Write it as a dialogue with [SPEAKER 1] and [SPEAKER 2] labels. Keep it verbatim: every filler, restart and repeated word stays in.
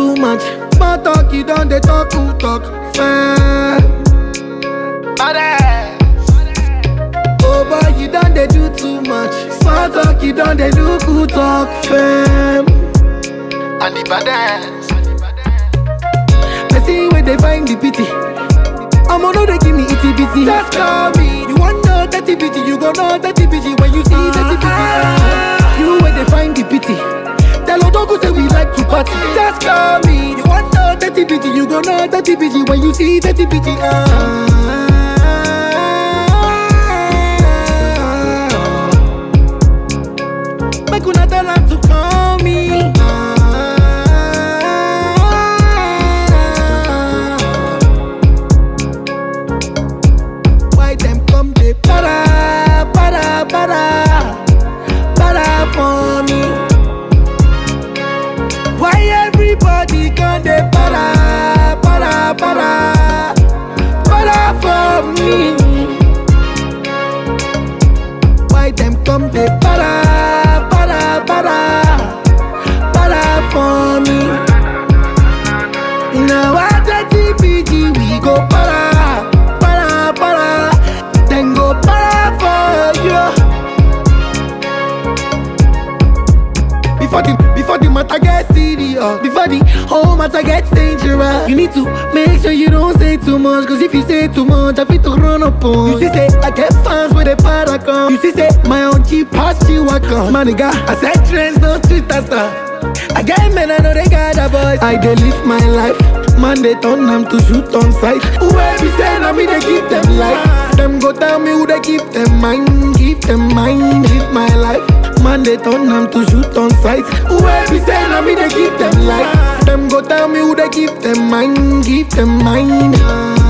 [SPEAKER 1] too much. Small talk, you don't they talk, who talk fair. Oh boy, you don't they do too much. Small talk, you don't they do who talk fair.
[SPEAKER 2] And the baddest.
[SPEAKER 1] I see where they find the pity. I'm on they give me itty bitty. Just call me. You want know dirty bitty, you gon' know dirty bitty when you see dirty bitty. Uh, you where they find the pity. Tell Odogu say we like to party. Just call me. You want know dirty bitty, you gon' know dirty bitty when you see dirty bitty. Uh, make una tell her to call me. Para, para, para, para for me. Why everybody can they para, para, para, para for me? Why them come they para, para, para, para for me? Now I T P G we go para, para, para. Then go para for you. Before the before the matter gets serious, before the whole matter gets dangerous, you need to make sure you don't say too much. Cause if you say too much, I fit to run up on. You see say I get fans with a paragon. You see say my own cheap past you I come. My nigga, I said trends no street stuff. I get men I know they got a voice. I dey live my life. Man they turn them to shoot on sight. Whoever say na me they give them life. Them go tell me who they give them mine. Give them mine, live my life. Man they turn them to shoot on sight. Whoever say na me they give them life. Them go tell me who they give them mine. Give them mine.